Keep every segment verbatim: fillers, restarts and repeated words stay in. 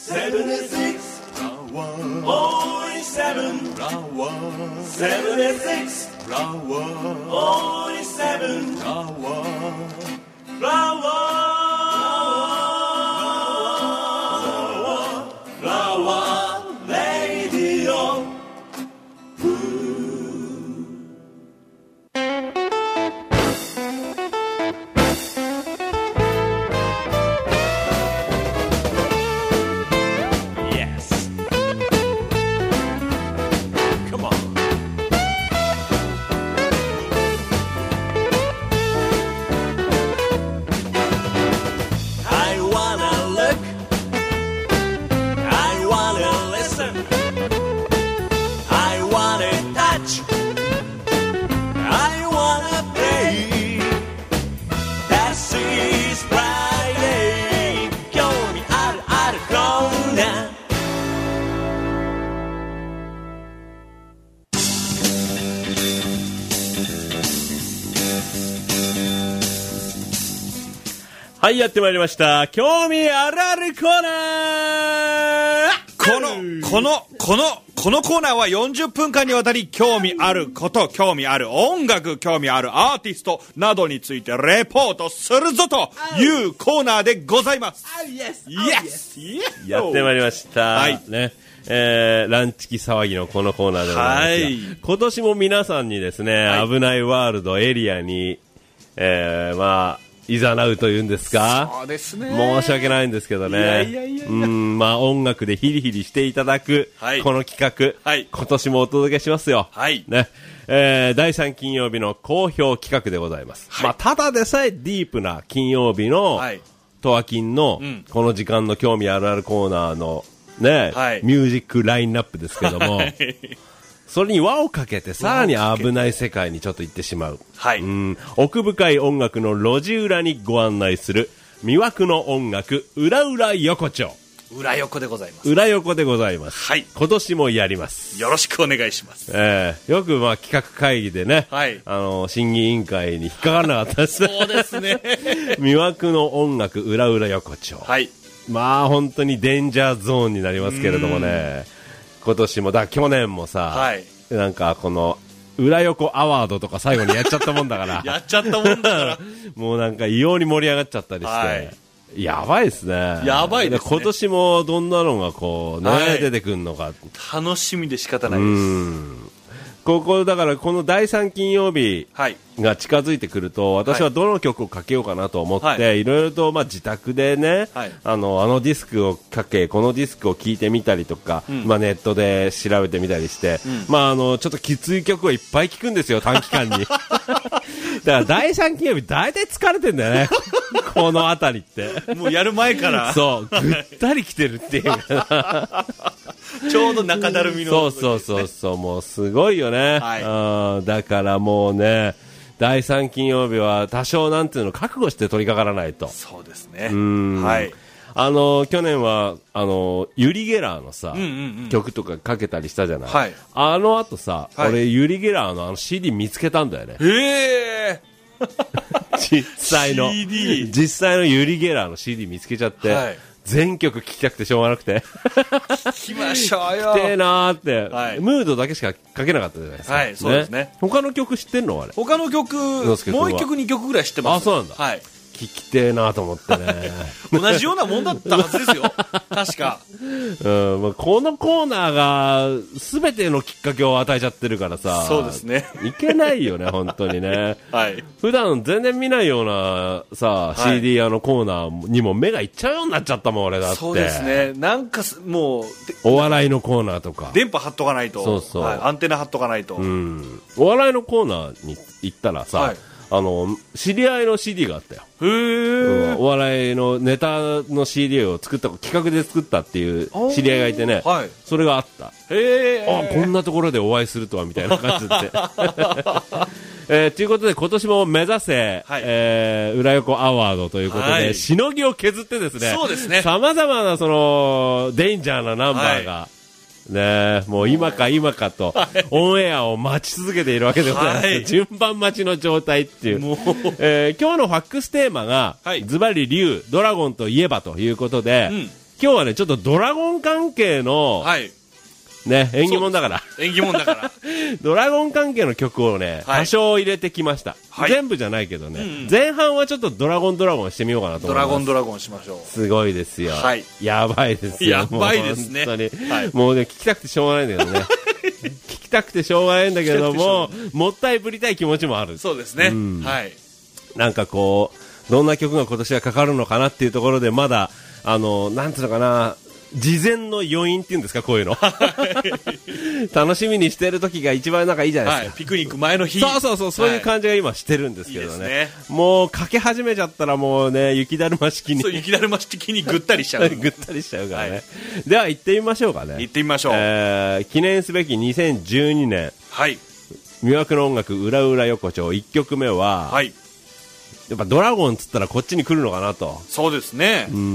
セブンシックス オーセブンセブンシックス オーセブンフラワーフラワーレディオはい、やってまいりました。興味あるあるコーナー。 この、この、この、このコーナーはよんじゅっぷんかんにわたり興味あること、興味ある音楽、興味あるアーティストなどについてレポートするぞというコーナーでございます。 イエスイエスやってまいりました。 はい。 ね。えー、ランチキ騒ぎのこのコーナーでございますが、はい、今年も皆さんにですね、はい、危ないワールドエリアに、えー、まあ、いざなうというんですか。 そうですね。 申し訳ないんですけどね。いやいやいやいや。うん、まあ音楽でヒリヒリしていただく、はい、この企画、はい、今年もお届けしますよ。はい。ね。えー、だいさん金曜日の好評企画でございます。はい、まあただでさえディープな金曜日の、はい、トアキンの、うん、この時間の興味あるあるコーナーのね、はい、ミュージックラインナップですけども、はい、それに輪をかけてさらに危ない世界にちょっと行ってしまう、はい、うん、奥深い音楽の路地裏にご案内する魅惑の音楽裏裏横丁。 裏横でございます。 裏横でございます。はい。今年もやります。 よろしくお願いします。 えー、よくまあ企画会議でね、はい、あの審議委員会に引っかからなかったです。 そうですね。 魅惑の音楽裏裏横丁。はい。まあ本当にデンジャーゾーンになりますけれどもね。今年もだ去年もさ、はい、なんかこの裏横アワードとか最後にやっちゃったもんだからやっちゃったもんだからもうなんか異様に盛り上がっちゃったりして、はい、やばいですね。 やばいですね。 今年もどんなのがこうね、はい、出てくるのか楽しみで仕方ないです。うん、 ここだからこのだいさん金曜日が近づいてくると、私はどの曲をかけようかなと思って、はい、いろいろとまあ自宅でね、はい、あのあのディスクをかけこのディスクを聴いてみたりとか、うん、まあネットで調べてみたりして、うん、まああのちょっときつい曲をいっぱい聴くんですよ短期間に。だからだいさん金曜日大体疲れてんだよね。このあたりってもうやる前からそうぐったり来てるっていう。 ちょうど中だるみの、 ね、そうそうそうそうもうすごいよね、はい、あだからもうねだいさん金曜日は多少なんていうの覚悟して取り掛からないと。 そうですね。うん、はい、 あの去年はあのユリ・ゲラーのさ、うんうんうん、曲とかかけたりしたじゃない、はい、あの後さ、はい、俺ユリ・ゲラーのあの シーディー 見つけたんだよね。 へー実際のシーディー実際のユリ・ゲラーの シーディー 見つけちゃって、はい、全曲聴きたくてしょうがなくて聞きましょうよ。 来てーなーって、はい、ムードだけしかかけなかったじゃないですか。 はいそうですね。 他の曲知ってんのあれ。 他の曲もう一曲にきょくぐらい知ってます。 あそうなんだ。 はい聞きてーなと思ってね。 同じようなもんだったはずですよ。確か。 うん、まあ、このコーナーが全てのきっかけを与えちゃってるからさ。 そうですね。 いけないよね本当にね。はい。普段全然見ないようなさ、はい、シーディー 屋のコーナーにも目がいっちゃうようになっちゃったもん俺だって。 そうですね。なんかもうお笑いのコーナーとか。 電波張っとかないと。 そうそう。 はい、アンテナ張っとかないと。 うん。お笑いのコーナーに行ったらさ。はいあの知り合いの シーディー があったよ。 へー、 うん、お笑いのネタの シーディー を作った企画で作ったっていう知り合いがいてね、はい、それがあった。 へー、 あこんなところでお会いするとはみたいな感じで、えー、ということで今年も目指せ、はいえー、裏横アワードということで、はい、しのぎを削ってですね、 そうですね、 さまざまなそのデンジャーなナンバーが、はいねもう今か今かとオンエアを待ち続けているわけでございます、はい、順番待ちの状態っていう、もう、えー、今日のファックステーマが、はい、ズバリ竜ドラゴンといえばということで、うん今日はね、ちょっとドラゴン関係の、はい。ね、縁起物だから。 縁起物だから。 ドラゴン関係の曲をね、はい、多少入れてきました。はい、全部じゃないけどね、うんうん、前半はちょっとドラゴンドラゴンしてみようかなと思います。 ドラゴンドラゴンしましょう。 すごいですよ。はい。やばいですよ。 やばいですね。 本当に。はい、もうね、聞きたくてしょうがないんだけどね。聞きたくてしょうがないんだけども、もったいぶりたい気持ちもある。 そうですね。うん、はい。 なんかこう、どんな曲が今年はかかるのかなっていうところで、まだ、あの、なんていうのかな、事前の余韻っていうんですか、こういうの。楽しみにしてる時が一番なんかいいじゃないですか。 はい、ピクニック前の日。 そうそうそう、そういう感じが今してるんですけどね。はい、いいですね。もうかけ始めちゃったらもうね、雪だるま式に。 そう、雪だるま式にぐったりしちゃう。 ぐったりしちゃうからね。はい、では行ってみましょうかね。 行ってみましょう。 えー、記念すべきにせんじゅうにねん。はい。魅惑の音楽、裏裏横丁いっきょくめは、はい。やっぱドラゴンっつったらこっちに来るのかなと。 そうですね。 うん。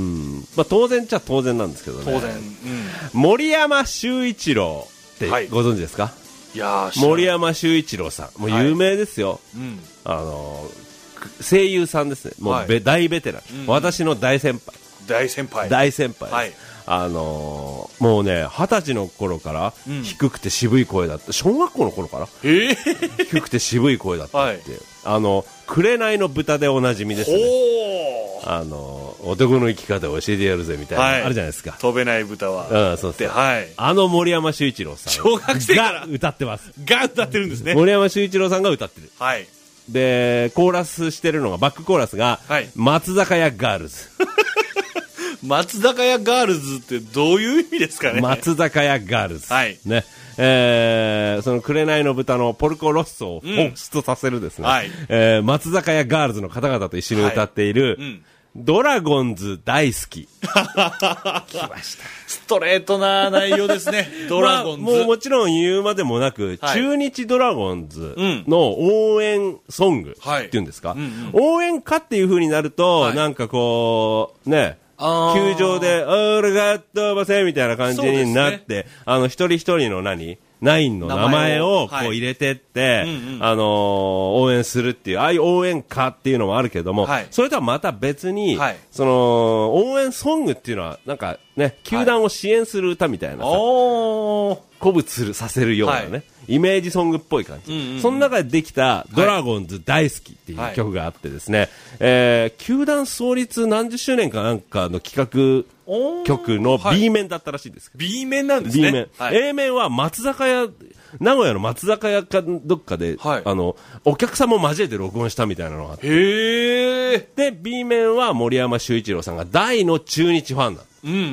まあ当然っちゃ当然なんですけどね。 当然。うん、 森山修一郎ってご存知ですか？はい、いや森山修一郎さん。もう有名ですよ。はい、うん。あの、声優さんですね。もうベ、はい、大ベテラン、うん。私の大先輩。 大先輩。 大先輩です。はい。あのー、もうね、二十歳の頃から低くて渋い声だった、うん、小学校の頃から、えー、低くて渋い声だったって、はい、あの紅の豚でおなじみですね。あの男の生き方を教えてやるぜみたいな、はい、あるじゃないですか。 飛べない豚は、 うん、そうそう、はい、あの森山修一郎さん小学生からが歌ってます。 が歌ってるんですね。 森山修一郎さんが歌ってる。 はい。 でコーラスしてるのがバックコーラスが、はい、松坂屋ガールズ。 松坂屋ガールズってどういう意味ですかね。 松坂屋ガールズ、はいねえー、その紅の豚のポルコロッソを彷彿とさせるですね、うんはいえー、松坂屋ガールズの方々と一緒に歌っている、はいうん、ドラゴンズ大好き。来ました。 ストレートな内容ですね。ドラゴンズ、 まあ、もうもちろん言うまでもなく、はい、中日ドラゴンズの応援ソングっていうんですか、はいうんうん、応援歌っていう風になると、はい、なんかこうね球場で俺が飛ばせみたいな感じになって、ね、あの一人一人の何ナインの名前をこう入れてって、はいうんうん、あのー、応援するっていうああいう応援歌っていうのもあるけども、はい、それとはまた別に、はい、その応援ソングっていうのはなんかね球団を支援する歌みたいなさ、はい、鼓舞するさせるようなね、はい、イメージソングっぽい感じ、うんうんうん、その中でできたドラゴンズ大好きっていう曲があってですね、はいえー、球団創立何十周年かなんかの企画曲の B 面だったらしいですけど、 はい、B 面なんですね。 B 面、はい、A 面は松坂屋名古屋の松坂屋かどっかで、はい、あのお客さんも交えて録音したみたいなのがあって、へーで B 面は森山修一郎さんが大の中日ファンだ、うんうんうん、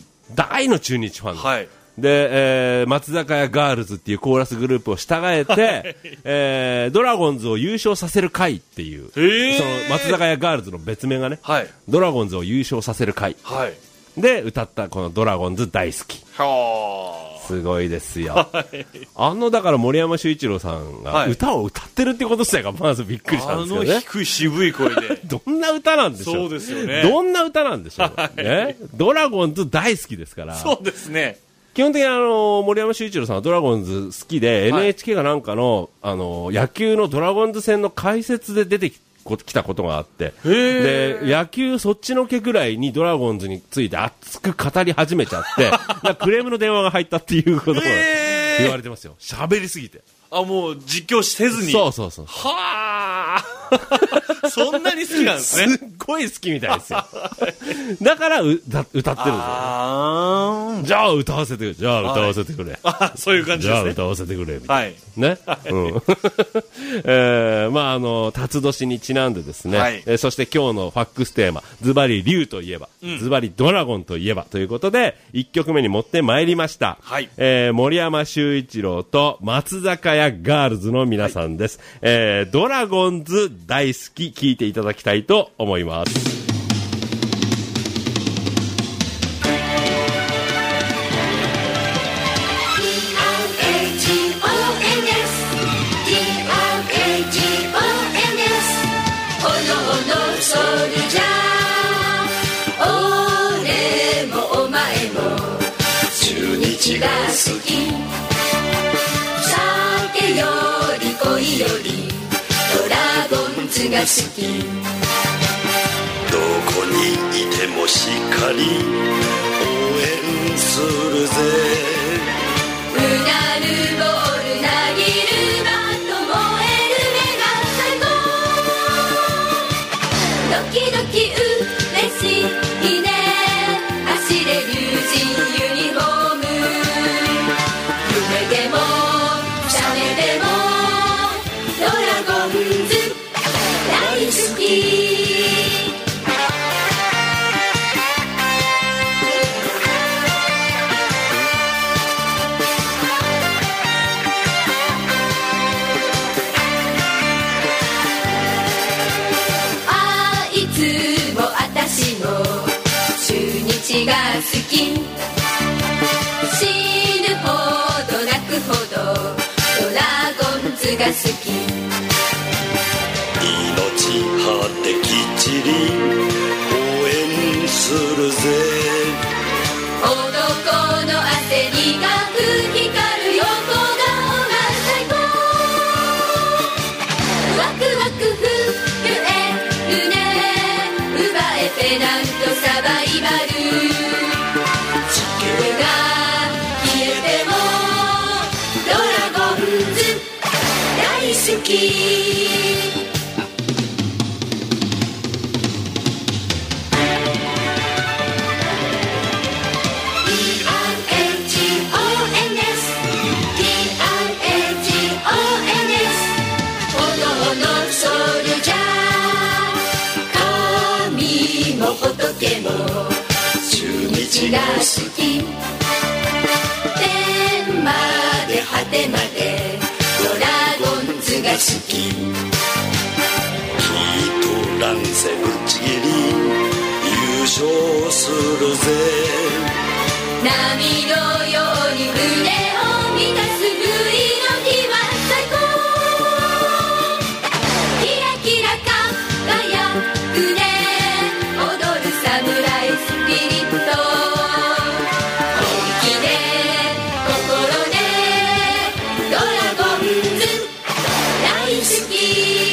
大の中日ファンだ、はいで、えー、松坂屋ガールズっていうコーラスグループを従えて、はいえー、ドラゴンズを優勝させる会っていう、その松坂屋ガールズの別名がね、はい、ドラゴンズを優勝させる会、はい、で歌ったこのドラゴンズ大好き。はすごいですよ、はい、あのだから森山修一郎さんが歌を歌ってるってこと自体がまずびっくりしたんですけどね。 あの低い渋い声でどんな歌なんでしょう。 そうですよね。 どんな歌なんでしょう、はいね、ドラゴンズ大好きですから。 そうですね。 基本的にあの森山修一郎さんはドラゴンズ好きで、はい、エヌエイチケー がなんかの、あの野球のドラゴンズ戦の解説で出てきたことがあって、で野球そっちのけぐらいにドラゴンズについて熱く語り始めちゃってクレームの電話が入ったっていうことが言われてますよ。喋りすぎて。 あ、もう実況せずに。 そうそうそう。 はあそんなに好きなんですね。 すっごい好きみたいですよ。だからうだ歌ってるんですよ。あじゃあ歌わせてくれ。じゃあ歌わせてくれ。 あそういう感じですね。 じゃあ歌わせてくれみたいな。はい。ね。はいうんえー、まああの辰年にちなんでですね。はいえー、そして今日のファックステーマズバリ竜といえば、うん、ズバリドラゴンといえばということでいっきょくめに持ってまいりました。はい。えー、森山修一郎と松坂屋ガールズの皆さんです。はいえー、ドラゴンズ大好き聞いていただきたいと思います。 が好き酒より恋よりドラゴンズが好きどこにいてもしっかり私も中日が好き、死ぬほど泣くほどドラゴンズが好き、 命張ってきっちり応援するぜ、 男の汗にがく光る横顔が最高、ワクワク震えるね、奪えペナントサバイバル、地球が消えてもドラゴンズ大好き、でも中日が好き、天まで果てまでドラゴンズが好き、 ヒートランセぶち切り優勝するぜ、 波のように胸を満たす V の日は最高、キラキラ輝くね、サムライスピリット、本気で心でドラゴンズ大好き、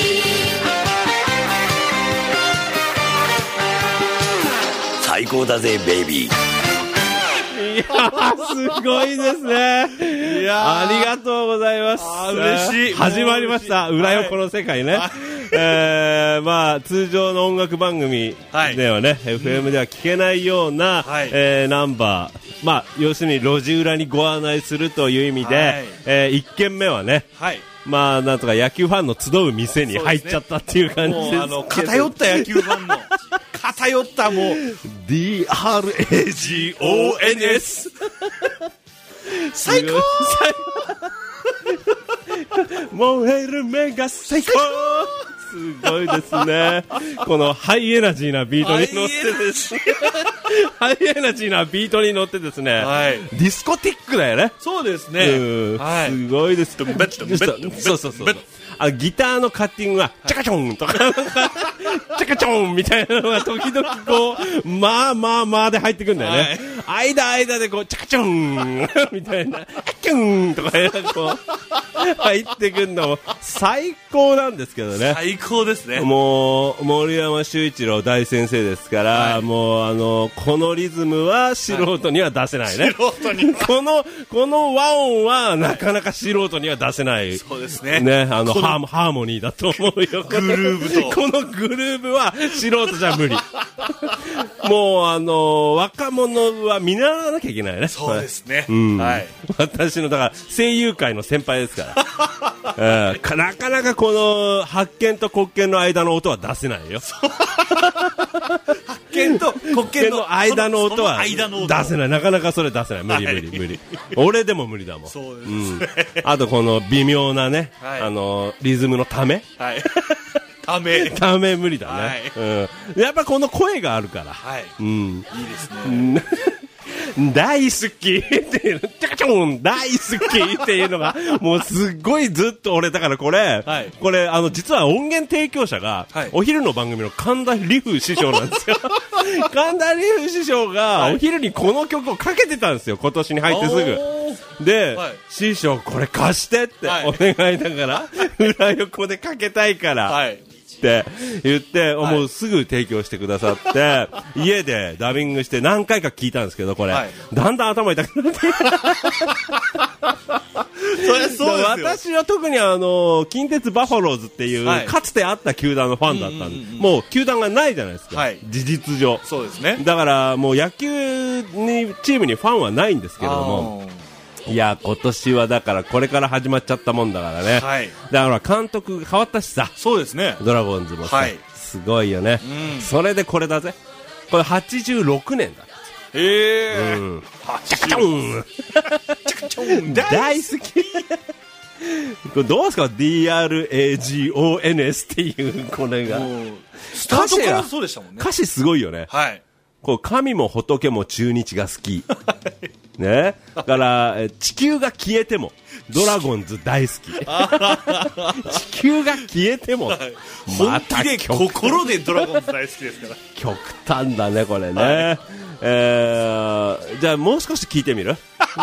最高だぜベイビー。 いやーすごいですね。いやありがとうございます。 嬉しい。 始まりました。裏横の世界ね。はい、えー、まあ通常の音楽番組ではね、はい、エフエム では聞けないような、はい、えー、ナンバー、まあ要するに路地裏にご案内するという意味で、はい、えー、いっけんめはね、はい、まあなんとか野球ファンの集う店に入っちゃったっていう感じですけど、 もうあの偏った野球ファンの偏ったもうディーアールエージーオーエヌエス最高燃える目が最高、すごいですね。このハイエナジーなビートに乗ってですねハイエナジーなビートに乗ってですね、はい、ディスコティックだよね。 そうですね、 はい、すごいです。そうそうそう、あギターのカッティングがチャカチョンとかチャカチョンみたいなのが時々こうまあまあまあで入ってくるんだよね、はい、間間でこうチャカチョンみたいなキュンとかこう入ってくるのも最高なんですけどね。 最高ですね。 もう森山修一郎大先生ですから、はい、もうあのこのリズムは素人には出せないね、 はい、素人にこのこの和音はなかなか素人には出せない。 そうですね。 ね、あのハーモハーモニーだと思うよ。 グルーブとこのグルーブは素人じゃ無理。もうあの若者は見習わなきゃいけないね。 そうですね、 うん、 はい、 私のだから声優界の先輩ですから、うん、かなかなかこの発見と黒鍵の間の音は出せないよ。 発見と黒鍵の間の音は出せない。なかなかそれ出せない。無理無理無理。俺でも無理だもん。 そうですね、 うん、あとこの微妙なね、はい、あのリズムのため、 はい、ためため無理だね、 はい、 うん、やっぱこの声があるから、 はい、 うん、 いいですね。 大好きっていうチャカチョン大好きっていうのがもうすっごいずっと俺だからこれ、はい、これあの実は音源提供者が、はい、お昼の番組の神田理風師匠なんですよ。神田理風師匠がお昼にこの曲をかけてたんですよ、今年に入ってすぐで、はい、師匠これ貸してってお願いだから、はい、裏横でかけたいから、はい、って言って、はい、もうすぐ提供してくださって家でダビングして何回か聞いたんですけど、これ、はい、だんだん頭痛くなってそれそうですよ。 私は特にあの近鉄バファローズっていう、はい、かつてあった球団のファンだったんで、うんうんうん、もう球団がないじゃないですか、はい、事実上。 そうですね。 だからもう野球にチームにファンはないんですけれども、いや今年はだからこれから始まっちゃったもんだからね、はい、だから監督変わったしさ。 そうですね。 ドラゴンズもさ、はい、すごいよね、うん、それでこれだぜ、これはちじゅうろくねんだ。 へえー、 うん、チャカチョンチャカチョン大好きこれどうですか ディーアールエージーオーエヌエス っていうこれがスタートからそうでしたもんね。 歌詞すごいよね。 はい。 こう神も仏も中日が好きね。だから地球が消えてもドラゴンズ大好き地球が消えても、はい、 また本気で心でドラゴンズ大好きですから極端だねこれね、はい、えー、じゃあもう少し聞いてみる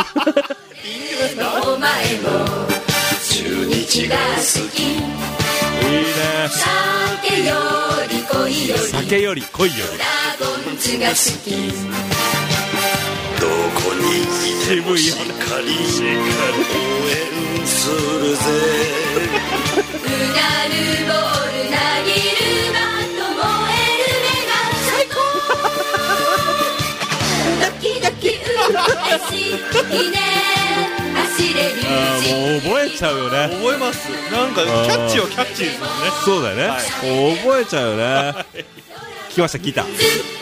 お前も中日が好き。いいね。 酒より恋より酒より恋よりドラゴンズが好き。 どこにいてもしっかりしっかり応援するぜ。 うなるボール投げるバット燃える目が最高ドキドキ嬉しいね走れる。 あもう覚えちゃうよね。 覚えます。なんかキャッチはキャッチですもんね。 そうだよね、はい、もう覚えちゃうよね、はい、聞きました聞いたか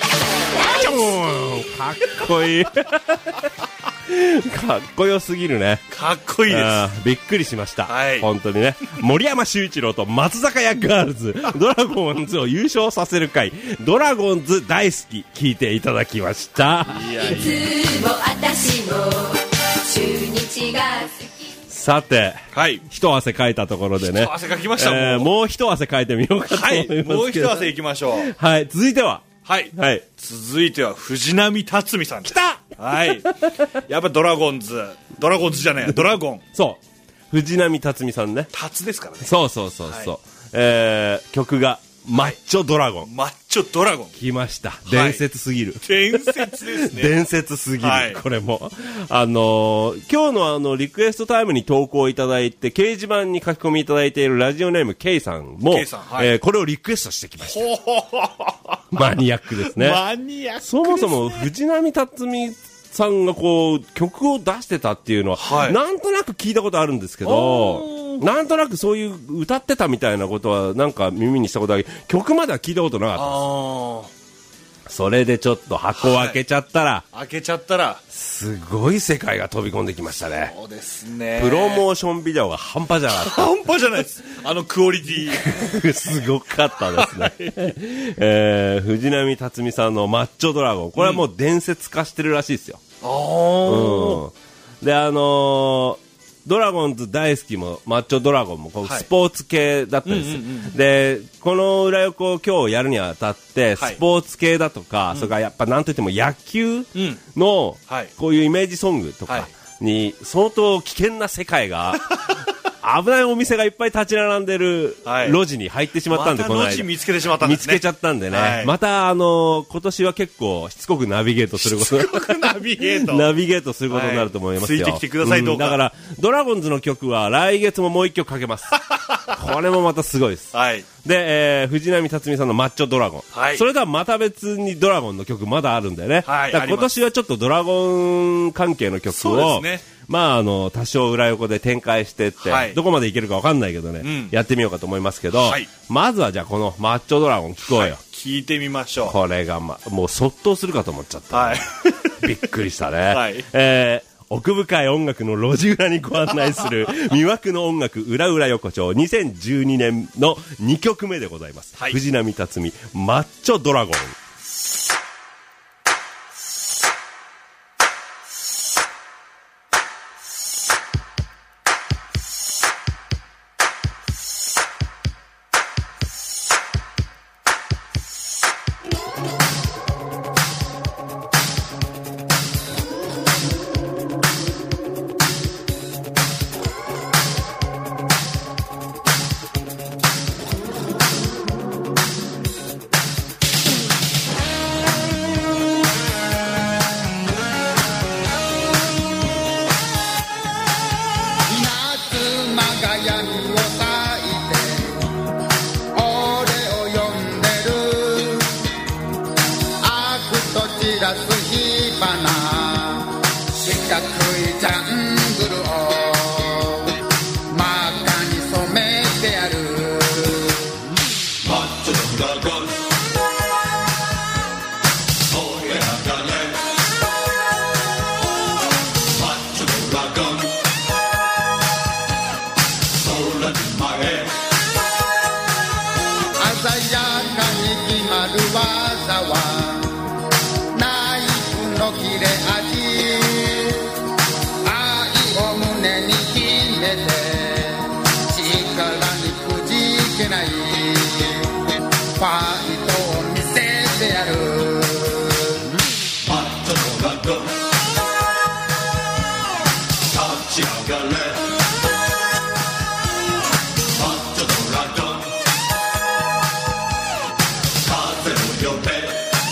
っこいいかっこよすぎるね。 かっこいいです。 びっくりしました、 はい、本当にね。森山修一郎と松坂屋ガールズドラゴンズを優勝させる回ドラゴンズ大好き聞いていただきました。 いやいつも私も中日が好き。 さて、 はい、 一汗かいたところでね、 一汗かきました、 えー、もうもう一汗かいてみようかと思いますけど、はい、 もう一汗いきましょう。 はい、続いてははい、はい、続いては藤波辰巳さんです。 来た。 はい、やっぱドラゴンズドラゴンズじゃないドラゴンそう藤波辰巳さんね。 辰ですからね。 そうそうそうそう、はい、えー、曲がマッチョドラゴン、はい、 マッチョドラゴン来ました。伝説すぎる、 はい、伝説ですね伝説すぎる、はい、これもあのー、今日のあのリクエストタイムに投稿いただいて掲示板に書き込みいただいているラジオネーム K さんも、 K さん、はい、 えー、これをリクエストしてきましたマニアックですね。 マニアックですね。 そもそも藤波辰巳さんがこう曲を出してたっていうのは、はい、なんとなく聞いたことあるんですけど、なんとなくそういう歌ってたみたいなことはなんか耳にしたことある。曲までは聞いたことなかったです。それでちょっと箱を開けちゃったら、 はい、開けちゃったらすごい世界が飛び込んできましたね。 そうですね。 プロモーションビデオが半端じゃなかった。 半端じゃないです。あのクオリティすごかったですね、えー、藤波辰巳さんのマッチョドラゴン、これはもう伝説化してるらしいですよ、うん、であのードラゴンズ大好きもマッチョドラゴンもこうスポーツ系だったんです、はい、うんうんうん、でこの裏横を今日やるにあたってスポーツ系だとか、はい、それからやっぱなんといっても野球のこういうイメージソングとかに相当危険な世界が危ないお店がいっぱい立ち並んでる路地に入ってしまったんで、 はい、この間路地見つけてしまったんですね。 見つけちゃったんでね、はい、またあのー、今年は結構しつこくナビゲートすることしつこくナビゲートナビゲートすることになると思いますよ、 はい、ついてきてください、どうか、 うん、だからドラゴンズの曲は来月ももう一曲かけますこれもまたすごいです、 はい、 で、えー、藤波辰巳さんのマッチョドラゴン、はい、それとはまた別にドラゴンの曲まだあるんだよね、はい、だから今年はちょっとドラゴン関係の曲をそうですね、 まあ、あの多少裏横で展開してって、はい、どこまでいけるか分かんないけどね、うん、やってみようかと思いますけど、はい、まずはじゃあこのマッチョドラゴン聞こうよ、はい、 聞いてみましょう。 これが、ま、もうそっとするかと思っちゃった、 はい、 びっくりしたね、はい、えー奥深い音楽の路地裏にご案内する魅惑の音楽裏裏横丁にせんじゅうにねんのにきょくめでございます、はい、藤波辰巳マッチョドラゴン。 朝はナイフの切れ味愛を胸に秘めて力にくじけないファイトを見せてやるマッチョドラゴン立ち上がれマッチョドラゴン風を呼べ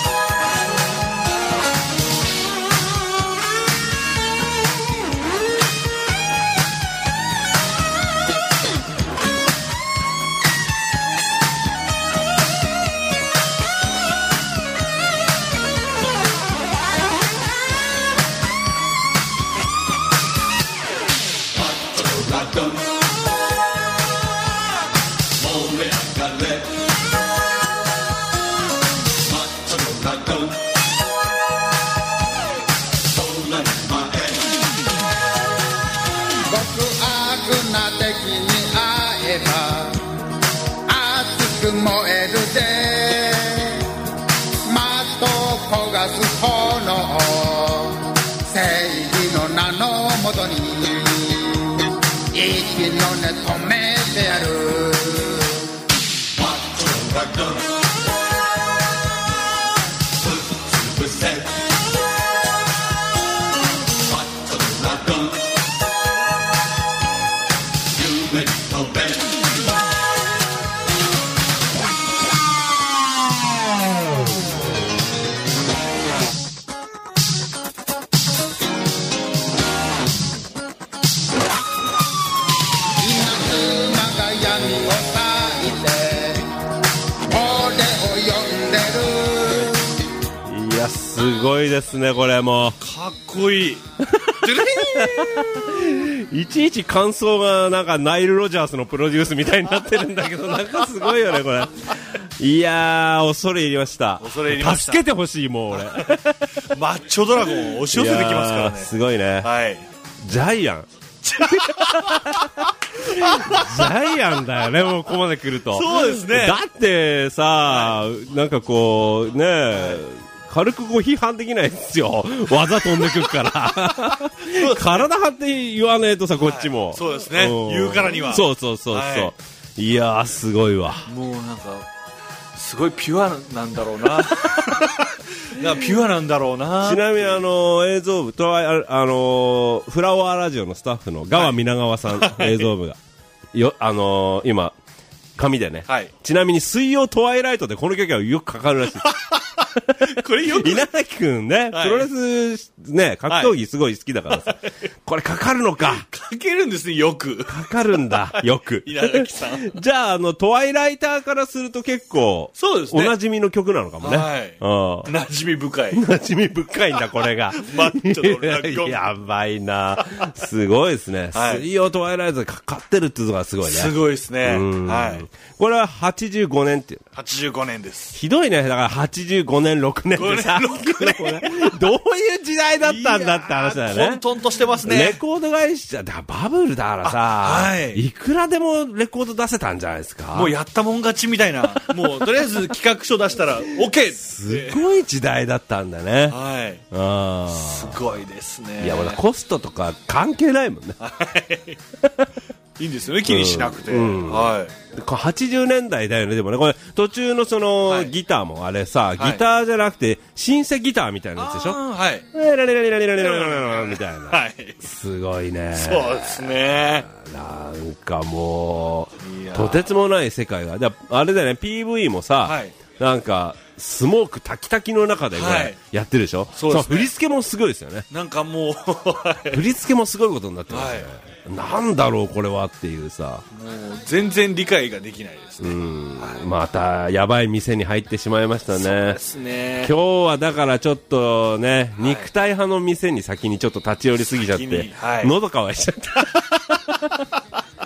燃えるぜマットを焦がす炎正義の名のもとに息の根止めてやるマッチョドラゴンぶっ潰せマッチョドラゴン夢に飛べすごいですねこれもかっこいいいちいち感想がなんかナイル・ロジャースのプロデュースみたいになってるんだけどなんかすごいよねこれいやー恐れ入りました恐れ入りました助けてほしいもう俺マッチョドラゴンを押し寄せてきますからねすごいね、 はい、 ジャイアンジャイアンだよねもうここまで来るとそうですねだってさ、はい、なんかこうねえ、はい軽くこう批判できないですよ技飛んでくるから体張って言わねえとさこっちも、 はい、そうですね言うからにはそうそうそうそう、はい、いやーすごいわもうなんかすごいピュアなんだろうななんかピュアなんだろうなちなみにあの映像部とあのフラワーラジオのスタッフの川皆川さん、はい、映像部がよあの今紙でね、はい、ちなみに水曜トワイライトでこの曲はよくかかるらしいこれよく稲垣くんね、はい、プロレスね格闘技すごい好きだからさ、はい、これかかるのかかけるんですねよくかかるんだよく稲垣さんじゃああのトワイライターからすると結構そうですねおなじみの曲なのかもね、 はい、馴染み深い馴染み深いんだこれがマッチョドラゴンやばいなすごいですね、はい、水曜トワイライトでかかってるっていうのがすごいねすごいですねはい、 これははちじゅうごねんっていうはちじゅうごねんですひどいねだからはちじゅうごねんろくねんってさどういう時代だったんだって話だよね混沌としてますねレコード会社だからバブルだからさ、はい、いくらでもレコード出せたんじゃないですかもうやったもん勝ちみたいなもうとりあえず企画書出したら OK すごい時代だったんだねはいあすごいですねいやまだコストとか関係ないもんねはいいいんですよね気にしなくて、うんうん、はいはちじゅうねんだいだよねでもねこれ途中のその、はい、ギターもあれさ、はい、ギターじゃなくてシンセギターみたいなやつでしょはいラララララララララみたいな、 はい、 すごいねそうですねなんかもうとてつもない世界がであれだよね ピーブイ もさ、はい、なんかスモークタキタキの中でこれやってるでしょ、はい、そうですね、振り付けもすごいですよねなんかもう振り付けもすごいことになってますね、はい、なんだろうこれはっていうさもう全然理解ができないですね、 うんはい、またやばい店に入ってしまいましたね。 そうですね今日はだからちょっとね、はい、肉体派の店に先にちょっと立ち寄りすぎちゃって、はい、喉乾いしちゃった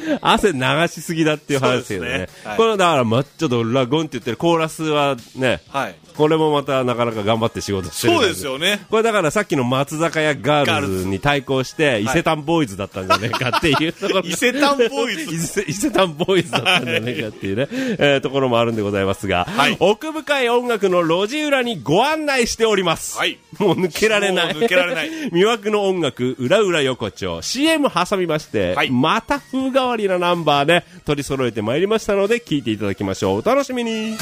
汗流しすぎだっていう話ですけどね。 ねはい、 これだからマッチョドラゴンって言ってるコーラスはね、はい、これもまたなかなか頑張って仕事してる。 そうですよね。 これだからさっきの松坂屋ガールズに対抗して伊勢丹ボーイズだったんじゃないかっていうところ、 伊勢丹ボーイズ伊勢丹ボーイズだったんじゃないかっていうね、えー、ところもあるんでございますが、はい、奥深い音楽の路地裏にご案内しております。はい、もう抜けられない。 抜けられない。 魅惑の音楽裏裏横丁 シーエム 挟みまして、はい、また風変わりなナンバーで取り揃えてまいりましたので聞いていただきましょう。お楽しみに。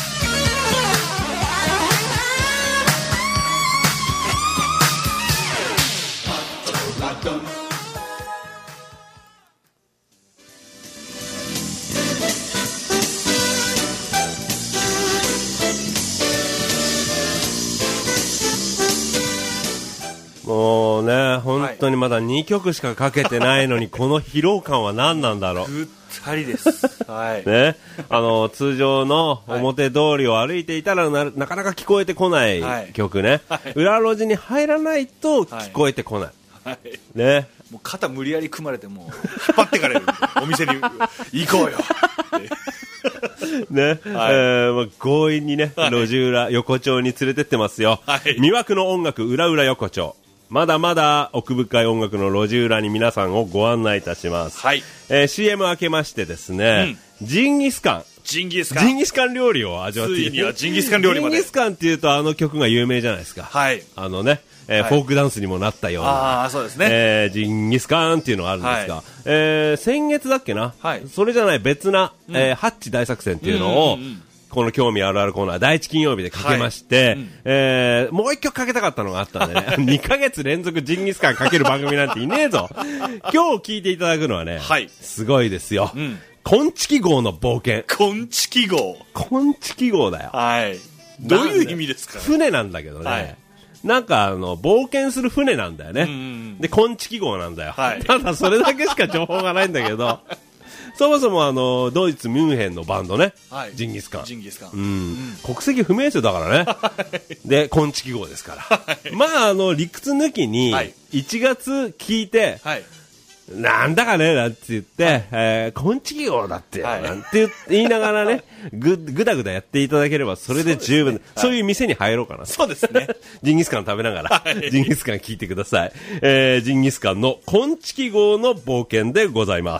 もうね、本当にまだにきょくしかかけてないのに、この疲労感は何なんだろう。 ぐったりです。はい。 ね、あの通常の表通りを歩いていたら な, なかなか聞こえてこない曲ね、はいはい、裏路地に入らないと聞こえてこない。はい。ね。 もう肩無理やり組まれてもう引っ張ってかれるお店に行こうよ。 ね、はい、えーまあ、強引にね、はい、路地裏横丁に連れてってますよ。はい、魅惑の音楽裏裏横丁。まだまだ奥深い音楽の路地裏に皆さんをご案内いたします。はい、えー、シーエム 明けましてですね、うん、ジンギスカン。 ジンギスカン。 ジンギスカン料理を味わっている。 ついにはジンギスカン料理まで。 ジンギスカンっていうとあの曲が有名じゃないですか。はい。あのね、えーはい、フォークダンスにもなったような。 あ、そうですね。 えー、ジンギスカンっていうのがあるんですが、はい、えー、先月だっけな、はい、それじゃない別な、うん、えー、ハッチ大作戦っていうのを、うんうんうん、この興味あるあるコーナー第一金曜日でかけまして、はい、うん、えー、もう一曲かけたかったのがあったんでねにかげつ連続ジンギスカンかける番組なんていねえぞ今日聞いていただくのはね、はい、すごいですよ、うん、昆虫号の冒険。 昆虫号昆虫号だよ。 はい。どういう意味ですかね。 船なんだけどね、はい、なんかあの冒険する船なんだよね、うんうん、で昆虫号なんだよ、はい、ただそれだけしか情報がないんだけどそもそもあのドイツミュンヘンのバンドね、はい、ジンギスカン。 ジンギスカン、 うんうん、国籍不明ですよだからねで昆虫号ですから、はい、まああの理屈抜きにいちがつ聞いて、はい、なんだかねなんて言って、はい、えー、昆虫号だってよ、はい、なんて言いながらねぐぐだぐだやっていただければそれで十分。そうですね、はい、そういう店に入ろうかな。 そうですねジンギスカン食べながら、はい、ジンギスカン聞いてください。えー、ジンギスカンの昆虫号の冒険でございます。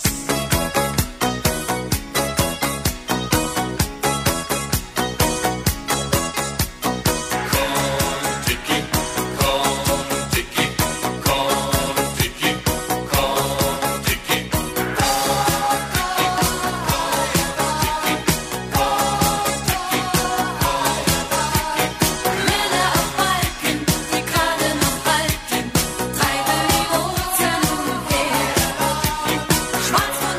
Schwarz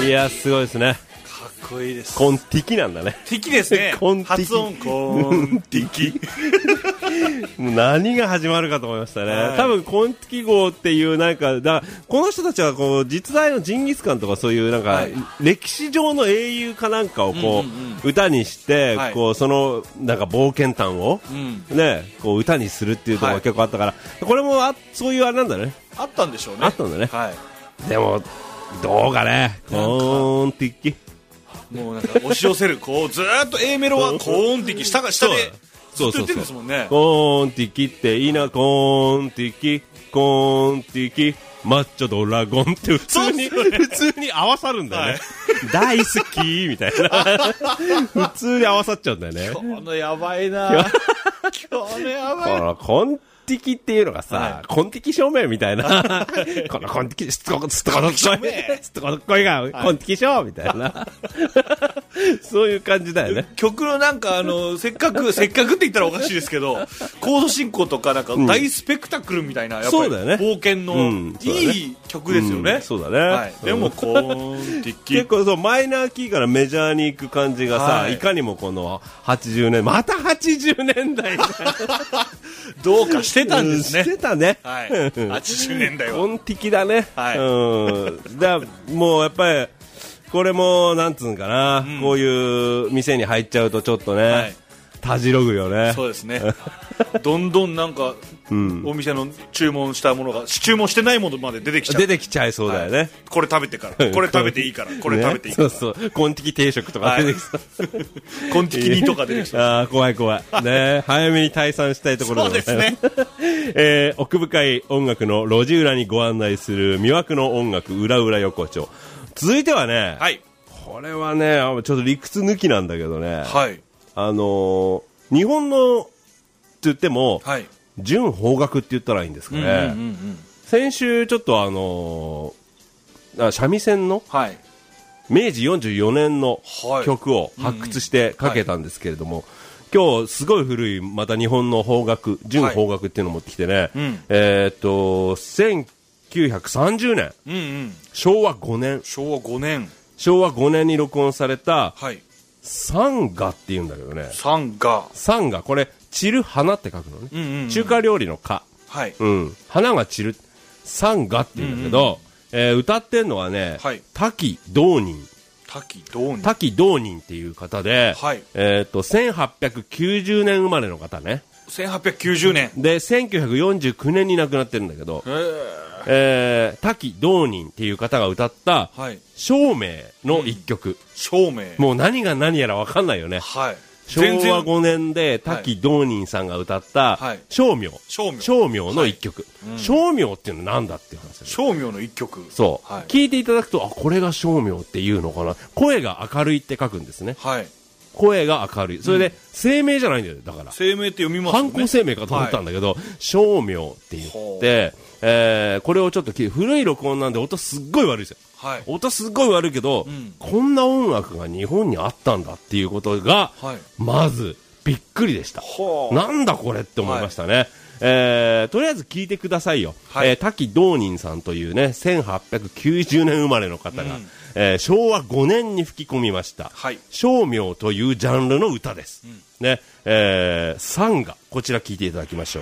いやすごいですね。 かっこいいです。 コンティキなんだね。 ティキですね。 コンティキ発音コンティキ。 もう何が始まるかと思いましたね、 はい、 多分コンティキ号っていうなんかだこの人たちはこう実在のジンギスカンとかそういうなんか、はい、歴史上の英雄かなんかをこう、うんうんうん、歌にして、はい、こうそのなんか冒険譚を、うん、ねこう歌にするっていうところが結構あったから、はい、これもあそういうあれなんだね。 あったんでしょうね。 あったんだね、 はい、 でもどうかねコンティキもうなんか押し寄せるこうずーっと A メロはコーンティキ下が下でずっと言ってるんですもんね。 コーンティキっていいなコーンティキコーンティキマッチョドラゴンって普通に、ね、普通に合わさるんだよね、はい、大好きみたいな普通に合わさっちゃうんだよね。 今日のやばいな今日のやばいこのコンティキっていうのがさ、はい、コンティキ証明みたいなこのコンティキすっとこすっとこどっこいすっとこどっこいが、はい、コンティキ証みたいなそういう感じだよね。 曲のなんかあのせっかくせっかくって言ったらおかしいですけどコード進行とかなんか大スペクタクルみたいな、うん、やっぱり冒険のいい曲ですよね、うん、 そうだね、 はい、でもコーンティキ結構そうマイナーキーからメジャーに行く感じがさ、はい、いかにもこのはちじゅうねんまたはちじゅうねんだいどうかしてたんですね、 うん、してたね、 はい、はちじゅうねんだいはコンティキだね、 はい、 うん、だもうやっぱりこれもなんつうんかな、うん、こういう店に入っちゃうとちょっとね、はい、たじろぐよね。 そうですねどんどんなんか、うん、お店の注文したものが注文してないものまで出てきちゃう。 出てきちゃいそうだよね、はい、 これ食べてからこれ食べていいからこれ食べていいから、 ね、そうそうコンティキ定食とか出てきそう、はい、 コンティキ煮とか出てきそうあー怖い怖いね早めに退散したいところでございます。 そうですねえー、奥深い音楽の路地裏にご案内する魅惑の音楽裏裏横丁。続いてはね、 はい、 これはねちょっと理屈抜きなんだけどね、 はい、 あのー、日本のって言っても、 はい、 純邦楽って言ったらいいんですかね、うんうんうんうん、先週ちょっとあのー、あ三味線の、 はい、 明治よんじゅうよねんの曲を発掘してかけたんですけれども、はいうんうん、今日すごい古いまた日本の邦楽純邦楽っていうのを持ってきてね、はいうん、えー、っとせんきゅうひゃくさんじゅうねん、 うんうん、 昭和ごねん昭和ごねん昭和ごねんに録音された、 はい、 サンガっていうんだけどね。 サンガサンガこれ散る花って書くのね、うんうんうん、中華料理の花、 はいうん、花が散るサンガっていうんだけど、うんうんえー、歌ってんのはね、はい、滝道人滝道人滝道人っていう方で、 はいえー、とせんはっぴゃくきゅうじゅうねん生まれの方ね。 せんはっぴゃくきゅうじゅうねんでせんきゅうひゃくよんじゅうきゅうねんに亡くなってるんだけど、えー、滝道人っていう方が歌った照明の一曲、うん、 照明もう何が何やら分かんないよね、 はい、 昭和ごねんで滝道人さんが歌った照明、はい、照明の一曲、はいうん、照明っていうのは何だっていう話。 照明の一曲そう、はい、聞いていただくとあこれが照明っていうのかな。声が明るいって書くんですね、 はい、 声が明るい。それで、うん、声明じゃないんだよ。だから声明って読みますよね。 犯行声明かと思ったんだけど、はい、照明って言って、えー、これをちょっと古い録音なんで音すっごい悪いですよ、はい、音すっごい悪いけど、うん、こんな音楽が日本にあったんだっていうことが、はい、まずびっくりでした。なんだこれって思いましたね、はいえー、とりあえず聞いてくださいよ、はいえー、滝道人さんというねせんはっぴゃくきゅうじゅうねん生まれの方が、うんえー、昭和ごねんに吹き込みました、はい、照明というジャンルの歌です、うんねえー、サンガこちら聞いていただきましょう。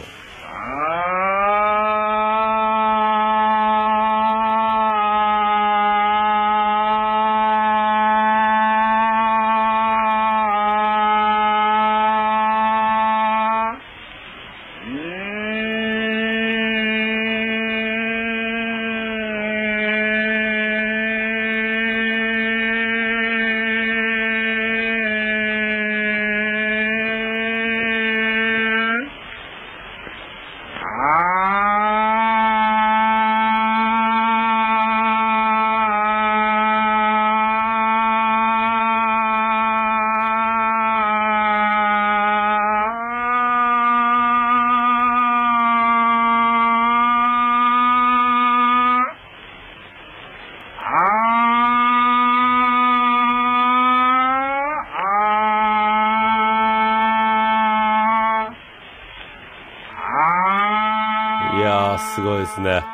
すごいですね。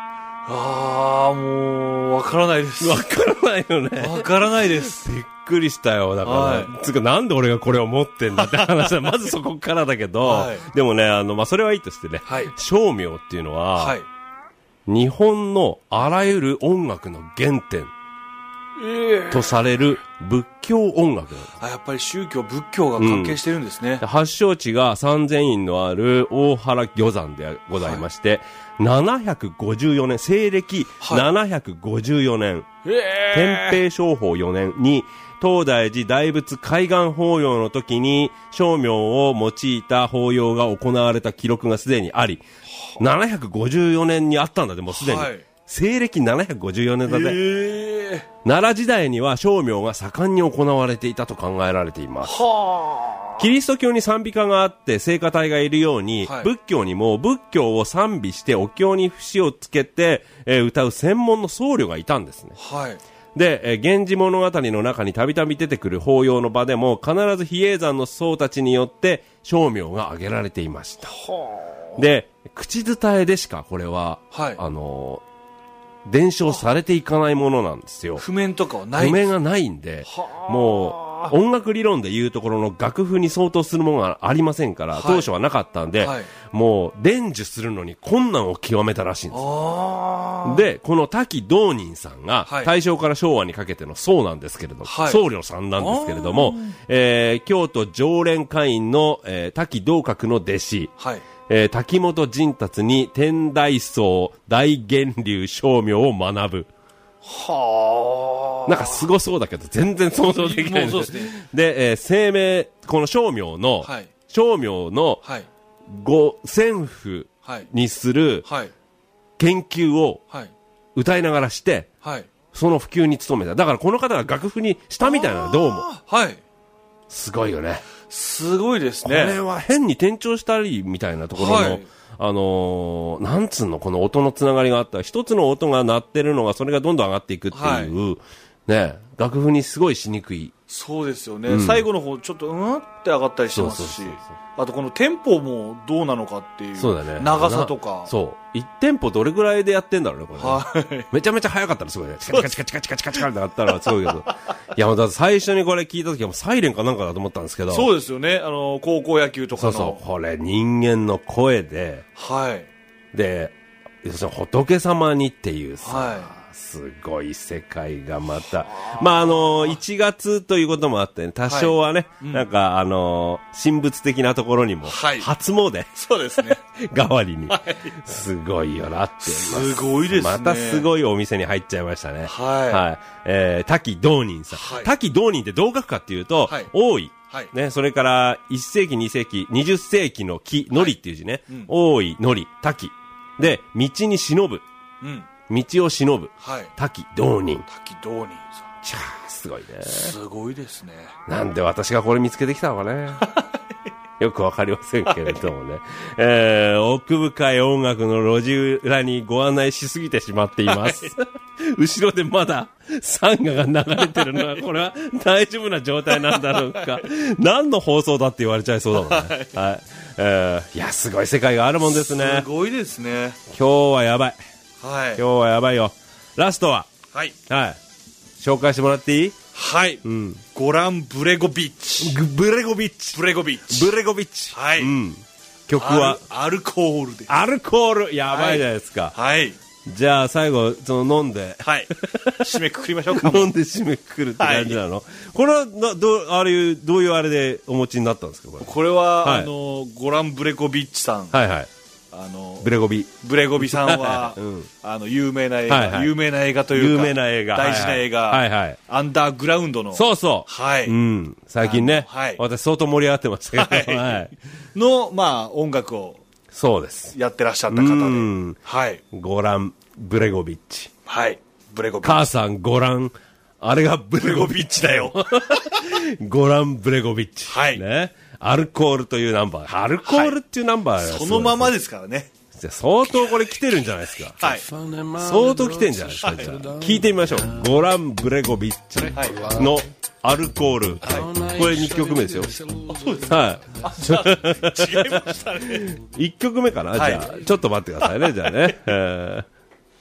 ああ、もう、わからないです。 わからないよね。 わからないです。 びっくりしたよ。だから、 はい、 つうかなんで俺がこれを持ってんだって話だ。まずそこからだけど、はい、でもね、あの、まあ、それはいいとしてね、はい、声明っていうのは、はい、日本のあらゆる音楽の原点とされる仏教音楽なんです。 あ、やっぱり宗教、仏教が関係してるんですね。 うん、発祥地が三千院のある大原魚山でございまして、はい、ななひゃくごじゅうよねん、西暦ななひゃくごじゅうよねん、はい、天平正法よねんに、東大寺大仏海岸法要の時に、声明を用いた法要が行われた記録がすでにあり、ななひゃくごじゅうよねんにあったんだで、もうすでに。はい、西暦ななひゃくごじゅうよねんだぜ。奈良時代には声明が盛んに行われていたと考えられています。はキリスト教に賛美歌があって聖歌隊がいるように、はい、仏教にも仏教を賛美してお経に節をつけて、えー、歌う専門の僧侶がいたんですね。はい、で、えー、源氏物語の中にたびたび出てくる法要の場でも必ず比叡山の僧たちによって声明が挙げられていました。で、口伝えでしかこれは、はい、あのー伝承されていかないものなんですよ。 譜面とかはない譜面がないんで、もう音楽理論でいうところの楽譜に相当するものがありませんから、はい、当初はなかったんで、はい、もう伝授するのに困難を極めたらしいんです。で、この滝道人さんが、はい、大正から昭和にかけての僧なんですけれども、はい、僧侶さんなんですけれども、えー、京都常連会員の、えー、滝道覚の弟子、はい、えー、滝本仁達に天台宗大源流声明を学ぶ。はあ。なんかすごそうだけど全然想像できないんです。で、で、えー、声明、この声明の、はい、声明の、はい、ご線譜にする研究を歌いながらして、はい、その普及に努めた。だからこの方が楽譜にしたみたいな、どうも。はい。すごいよね。 すごいですね。 これは変に転調したりみたいなところの、はい、あのー、なんつうの、この音のつながりがあったら、一つの音が鳴ってるのが、それがどんどん上がっていくっていう、はい、ね、楽譜にすごいしにくい。 そうですよね。うん、最後の方、ちょっと、うんって上がったりしてますし、そうそうそうそう、あとこのテンポもどうなのかっていう。そうだね。長さとか。 そう。一テンポどれぐらいでやってんだろうね、これ、ね。はい。めちゃめちゃ速かったらすごいね。チカチカチカチカチカチカってなったらすごいけど。いや、もうだって最初にこれ聞いた時はもうサイレンかなんかだと思ったんですけど。 そうですよね。あの、高校野球とかの。 そうそう。これ人間の声で。はい。で、要するに仏様にっていうさ。はい。すごい世界がまた。まあ、あの、いちがつということもあって、ね、多少はね、はい、うん、なんか、あの、神仏的なところにも、はい、初詣。 そうですね。 代わりに。はい、すごいよなって。 すごいですね。 またすごいお店に入っちゃいましたね。はい。はい。えー、滝道人さん。はい、滝道人ってどう書くかっていうと、はい、多い。はい。ね、それから、いっせいき、にせいき、にじゅっせいきの木、のりっていう字ね。はい、うん、多い、のり、滝。で、道に忍ぶ。うん。道を忍ぶ。はい。滝道人。 滝道人さん。 ちゃー、すごいね。 すごいですね。 なんで私がこれ見つけてきたのかね。よくわかりませんけれどもね。えー、奥深い音楽の路地裏にご案内しすぎてしまっています。はい、後ろでまだサンガが流れてるのは、これは大丈夫な状態なんだろうか。何の放送だって言われちゃいそうだもんね。はい。はい、えー、いや、すごい世界があるもんですね。 すごいですね。 今日はやばい。はい。今日はやばいよ。ラストははい。 はい。紹介してもらっていい？ はい。うん。ゴラン・ブレゴビッチ。 ブレゴビッチ。 ブレゴビッチ。 ブレゴビッチ。 はい。うん。 曲はアルコールです。 アルコール。やばいじゃないですか。 はい。 じゃあ最後、その飲んで。 はい。締めくくりましょうか。 飲んで締めくくるって感じなの？はい、これは、な、どう、あれ、どういうあれでお持ちになったんですかこれ。 これは、はい、あの、ゴラン・ブレゴビッチさん。 はいはい。あのブレゴビブレゴビさんは、うん、あの有名な映画、はいはい、有名な映画というか有名な映画大事な映画、はいはい、アンダーグラウンドのそうそう、 はい、 うん、最近ね、はい、私相当盛り上がってましたけど、はいはい、 のまあ音楽をそうですやってらっしゃった方で、はい、 ゴラン・ブレゴビッチ、 はい、ブレゴビッチ母さんゴランあれがブレゴビッチだよゴラン・ブレゴビッチ、はいね、アルコールというナンバーアルコールっていうナンバー、 はい、そのままですからね。 相当これ来てるんじゃないですか。はい。相当来てるんじゃないですか。じゃあ聞いてみましょう。ゴラン・ブレゴビッチのアルコール。はい、これにきょくめですよ。あ、 そうですか。 はい。 違いましたね。 いっきょくめかな、はい、じゃあちょっと待ってくださいね。じゃあね。えー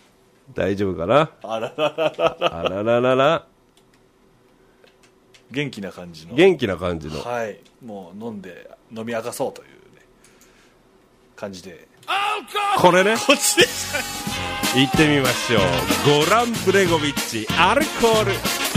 大丈夫かな。 あららららら。 あらららら。 元気な感じの。 元気な感じの。 はい。もう飲んで、飲み明かそうというね、感じで。 これね。 こっちでした。 行ってみましょう。ゴラン・ブレゴビッチ、アルコール。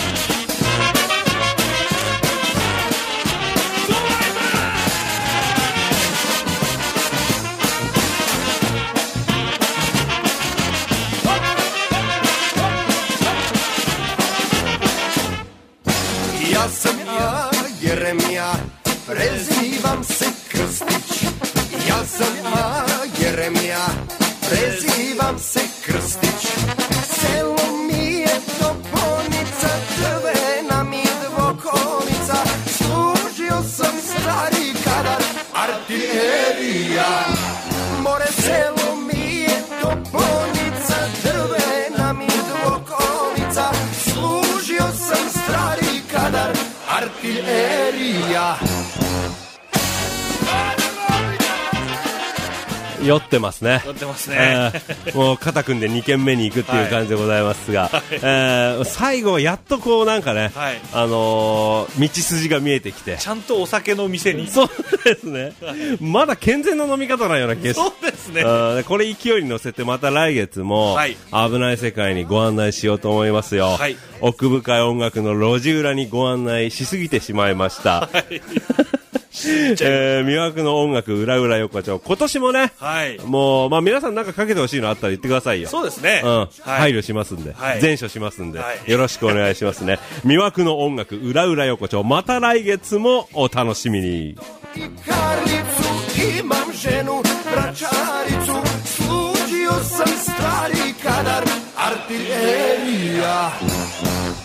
Ja sam ja, Jeremija, prezivam se Krstić. Ja sam ja, Jeremija, prezivam se Krstić. Selo mi je Toponica, crvena mi dvokonica. Služio sam stari kadar, artiljerija. More selo mi je Toponica, crvena mi dvokonica. Služio sam stari kadar, artiljerija. 酔ってますね。 酔ってますね。 ね。 えー、もう肩組んでに軒目に行くっていう感じでございますが、はい、えー、最後はやっとこうなんかね、はい、あのー、道筋が見えてきて、 ちゃんとお酒の店に。 そうですね。まだ健全な飲み方なような気がする。 そうですね。 これ勢いに乗せてまた来月も、はい、危ない世界にご案内しようと思いますよ。はい、奥深い音楽の路地裏にご案内しすぎてしまいました。はいえー、魅惑の音楽裏裏横丁、今年もね、はい、もう、まあ、皆さんなんかかけてほしいのあったら言ってくださいよ。 そうですね、 うん、はい、配慮しますんで、はい、全処しますんで、はい、よろしくお願いしますね。魅惑の音楽裏裏横丁、また来月もお楽しみに。 Imam ženu, bračaricu, služio sam stari kadar, artiljerija.